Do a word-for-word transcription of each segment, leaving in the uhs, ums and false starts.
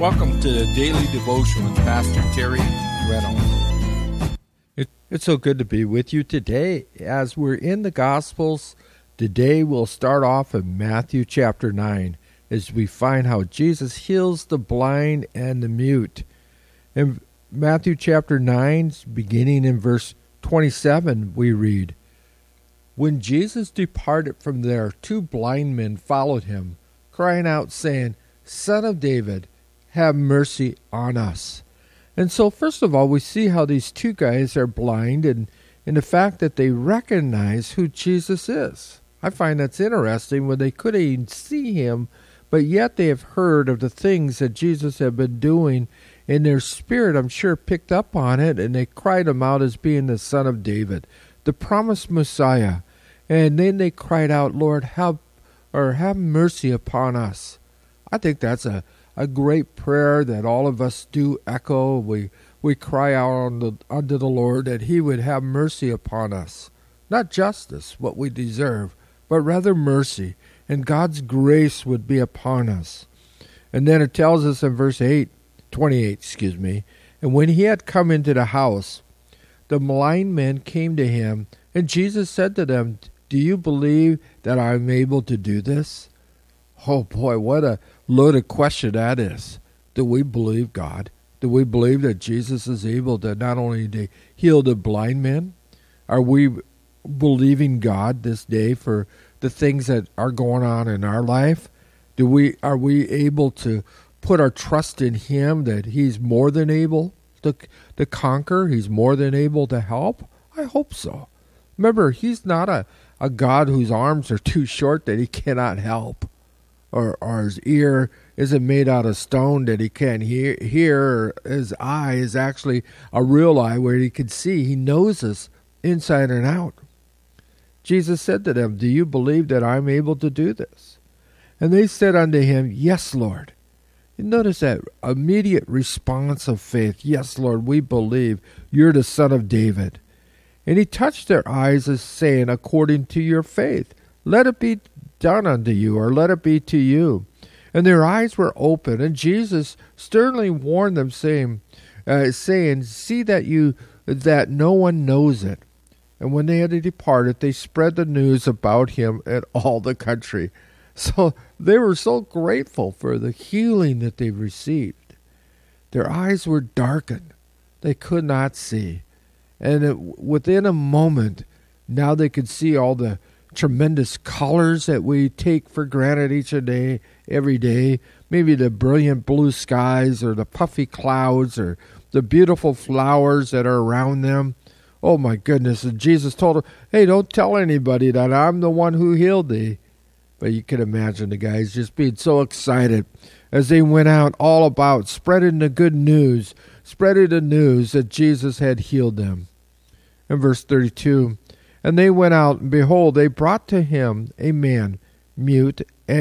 Welcome to the Daily Devotion with Pastor Terry Reynolds. It, it's so good to be with you today. As we're in the Gospels, today we'll start off in Matthew chapter nine as we find how Jesus heals the blind and the mute. In Matthew chapter nine, beginning in verse twenty-seven, we read, "When Jesus departed from there, two blind men followed him, crying out, saying, 'Son of David, have mercy on us.'" And so, first of all, we see how these two guys are blind and, and the fact that they recognize who Jesus is. I find that's interesting when they couldn't even see him, but yet they have heard of the things that Jesus had been doing, and their spirit, I'm sure, picked up on it, and they cried him out as being the Son of David, the promised Messiah. And then they cried out, "Lord, have, or have mercy upon us." I think that's a A great prayer that all of us do echo. We we cry out on the, unto the Lord that he would have mercy upon us. Not justice, what we deserve, but rather mercy. And God's grace would be upon us. And then it tells us in verse eight, twenty-eight, excuse me, "And when he had come into the house, the blind men came to him, and Jesus said to them, 'Do you believe that I am able to do this?'" Oh boy, what a loaded question that is. Do we believe God? Do we believe that Jesus is able to not only to heal the blind men? Are we believing God this day for the things that are going on in our life? Do we are we able to put our trust in him that he's more than able to, to conquer? He's more than able to help? I hope so. Remember, he's not a, a God whose arms are too short that he cannot help. Or, or his ear isn't made out of stone that he can't hear, hear, or his eye is actually a real eye where he can see. He knows us inside and out. Jesus said to them, "Do you believe that I'm able to do this?" And they said unto him, "Yes, Lord." You notice that immediate response of faith. "Yes, Lord, we believe you're the Son of David." And he touched their eyes, as saying, "According to your faith, let it be done unto you," or "let it be to you." And their eyes were open, and Jesus sternly warned them, saying, uh, saying, "See that you that no one knows it." And when they had departed, they spread the news about him in all the country. So they were so grateful for the healing that they received. Their eyes were darkened; they could not see, and it, within a moment, now they could see all the tremendous colors that we take for granted each day, every day. Maybe the brilliant blue skies or the puffy clouds or the beautiful flowers that are around them. Oh my goodness. And Jesus told them, "Hey, don't tell anybody that I'm the one who healed thee." But you can imagine the guys just being so excited as they went out all about spreading the good news, spreading the news that Jesus had healed them. In verse thirty-two, "And they went out, and behold, they brought to him a man, mute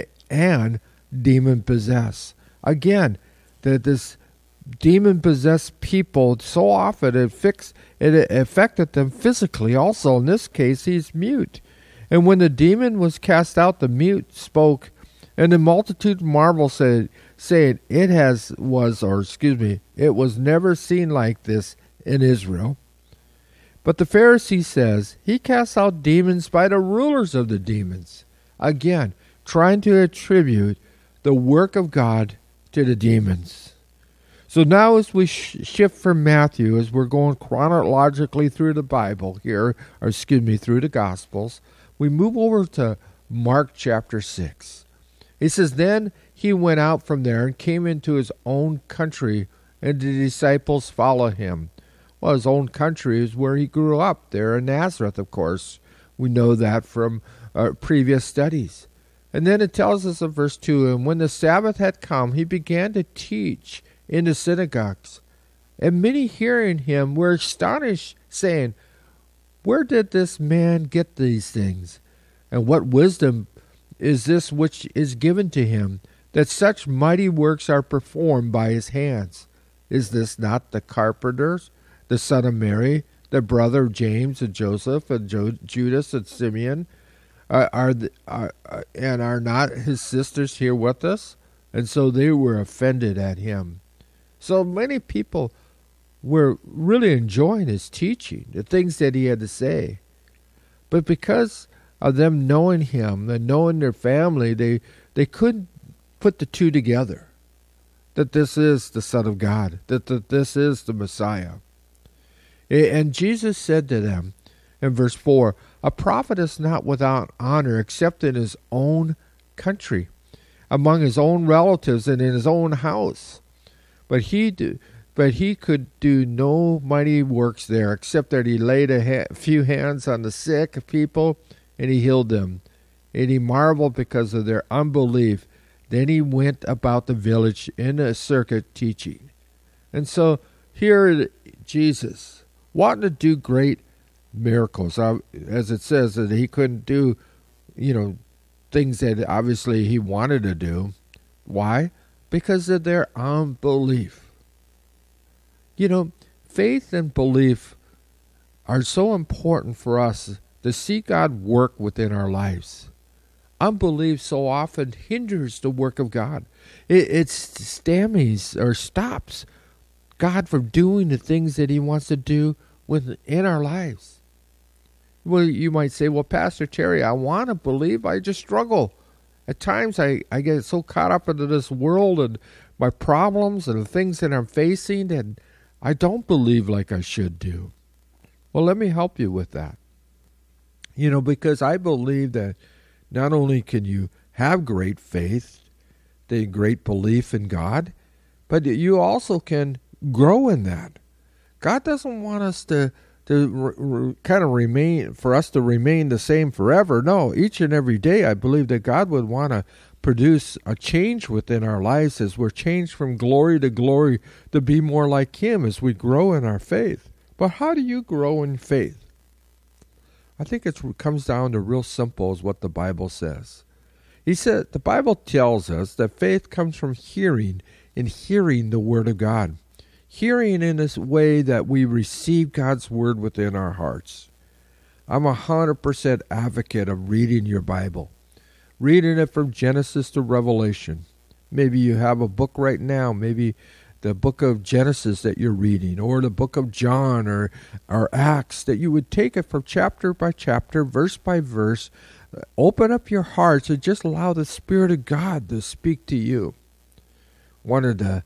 and demon-possessed." Again, that this demon-possessed people, so often it, fix, it affected them physically also. In this case, he's mute. "And when the demon was cast out, the mute spoke, and the multitude marveled, said, saying, It has was, or excuse me, it was never seen like this in Israel." But the Pharisee says he casts out demons by the rulers of the demons. Again, trying to attribute the work of God to the demons. So now as we sh- shift from Matthew, as we're going chronologically through the Bible here, or excuse me, through the Gospels, we move over to Mark chapter six. It says, "Then he went out from there and came into his own country, and the disciples followed him." Well, his own country is where he grew up, there in Nazareth, of course. We know that from uh, previous studies. And then it tells us in verse two, "And when the Sabbath had come, he began to teach in the synagogues. And many hearing him were astonished, saying, Where did this man get these things? And what wisdom is this which is given to him, that such mighty works are performed by his hands? Is this not the carpenter's, the son of Mary, the brother of James and Joseph and jo- Judas and Simeon, uh, are, the, are uh, and are not his sisters here with us? And so they were offended at him. So many people were really enjoying his teaching, the things that he had to say. But because of them knowing him and knowing their family, they, they couldn't put the two together. That this is the Son of God, that, that this is the Messiah. And Jesus said to them in verse four, a prophet is not without honor except in his own country, among his own relatives and in his own house. But he do, but he could do no mighty works there, except that he laid a ha- few hands on the sick people, and he healed them. And he marveled because of their unbelief. Then he went about the village in a circuit teaching. And so here Jesus, wanting to do great miracles, as it says that he couldn't do, you know, things that obviously he wanted to do. Why? Because of their unbelief. You know, faith and belief are so important for us to see God work within our lives. Unbelief so often hinders the work of God. It, it stymies or stops God from doing the things that he wants to do within our lives. Well, you might say, well, Pastor Terry, I want to believe, I just struggle. At times I, I get so caught up into this world and my problems and the things that I'm facing, and I don't believe like I should do. Well, let me help you with that. You know, because I believe that not only can you have great faith, the great belief in God, but you also can grow in that. God doesn't want us to to re, re, kind of remain, for us to remain the same forever. No, each and every day I believe that God would want to produce a change within our lives as we're changed from glory to glory to be more like him as we grow in our faith. But how do you grow in faith? I think it comes down to real simple is what the Bible says. He said, the Bible tells us that faith comes from hearing and hearing the Word of God. Hearing in this way that we receive God's Word within our hearts. I'm a hundred percent advocate of reading your Bible. Reading it from Genesis to Revelation. Maybe you have a book right now, maybe the book of Genesis that you're reading, or the book of John, or, or Acts, that you would take it from chapter by chapter, verse by verse, open up your hearts and just allow the Spirit of God to speak to you. One of the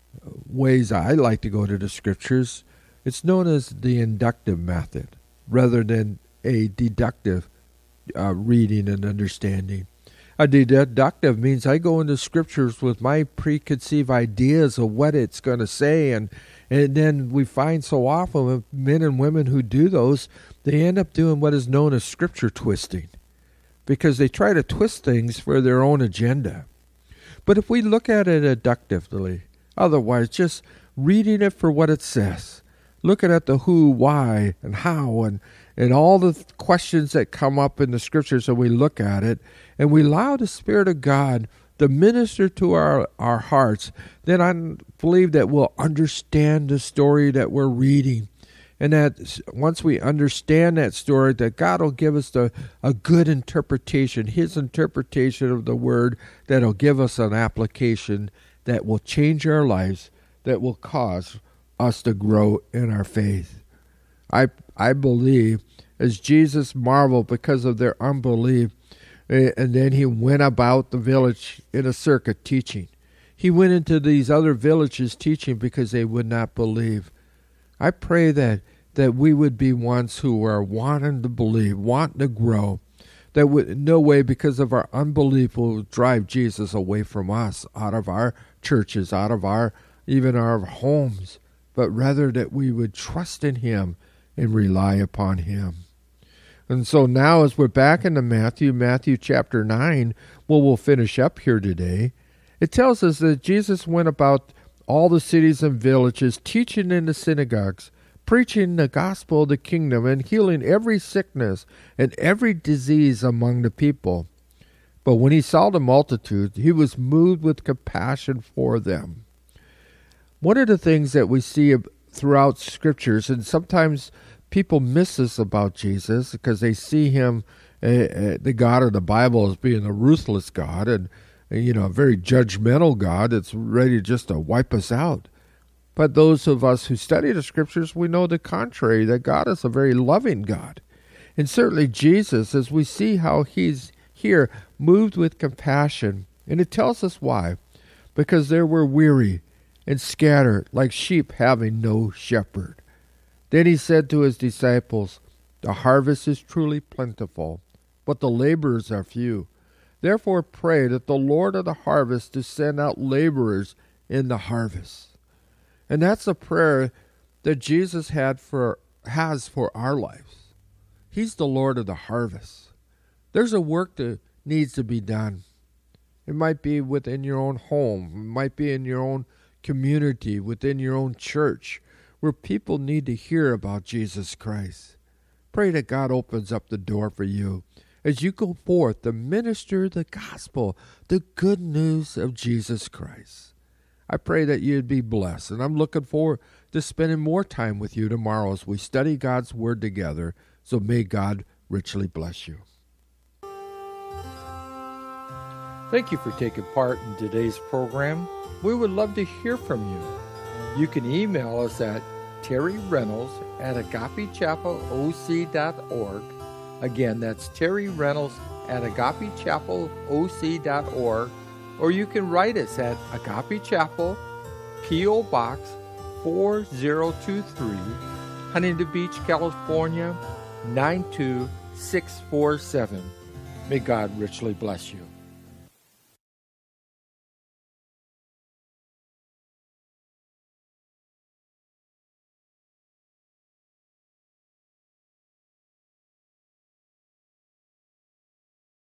ways I like to go to the Scriptures, it's known as the inductive method, rather than a deductive uh, reading and understanding. A deductive means I go into Scriptures with my preconceived ideas of what it's going to say, and and then we find so often with men and women who do those, they end up doing what is known as Scripture twisting, because they try to twist things for their own agenda. But if we look at it inductively, otherwise just reading it for what it says, looking at the who, why, and how, and and all the th- questions that come up in the Scriptures, and we look at it, and we allow the Spirit of God to minister to our, our hearts, then I believe that we'll understand the story that we're reading. And that once we understand that story, that God will give us the, a good interpretation, his interpretation of the Word, that will give us an application that will change our lives, that will cause us to grow in our faith. I I believe as Jesus marveled because of their unbelief, and then he went about the village in a circuit teaching. He went into these other villages teaching because they would not believe. I pray that that we would be ones who are wanting to believe, wanting to grow, that would, in no way because of our unbelief will drive Jesus away from us, out of our churches, out of our even our homes, but rather that we would trust in him and rely upon him. And so now as we're back into Matthew, Matthew chapter nine, well, we'll finish up here today. It tells us that Jesus went about all the cities and villages, teaching in the synagogues, preaching the gospel of the kingdom, and healing every sickness and every disease among the people. But when he saw the multitude, he was moved with compassion for them. One of the things that we see throughout Scriptures, and sometimes people miss this about Jesus because they see him, uh, uh, the God of the Bible, as being a ruthless God, and you know, a very judgmental God that's ready just to wipe us out. But those of us who study the Scriptures, we know the contrary, that God is a very loving God. And certainly Jesus, as we see how he's here, moved with compassion. And it tells us why. Because they were weary and scattered like sheep having no shepherd. Then he said to his disciples, the harvest is truly plentiful, but the laborers are few. Therefore pray that the Lord of the harvest to send out laborers in the harvest. And that's a prayer that Jesus had for has for our lives. He's the Lord of the harvest. There's a work that needs to be done. It might be within your own home. It might be in your own community, within your own church, where people need to hear about Jesus Christ. Pray that God opens up the door for you as you go forth to minister the gospel, the good news of Jesus Christ. I pray that you'd be blessed, and I'm looking forward to spending more time with you tomorrow as we study God's Word together, so may God richly bless you. Thank you for taking part in today's program. We would love to hear from you. You can email us at Terry Reynolds at agape chapel o c dot org. Again, that's Terry Reynolds at agape chapel o c dot org. Or you can write us at Agape Chapel, P O. Box four zero two three, Huntington Beach, California, nine two six four seven. May God richly bless you.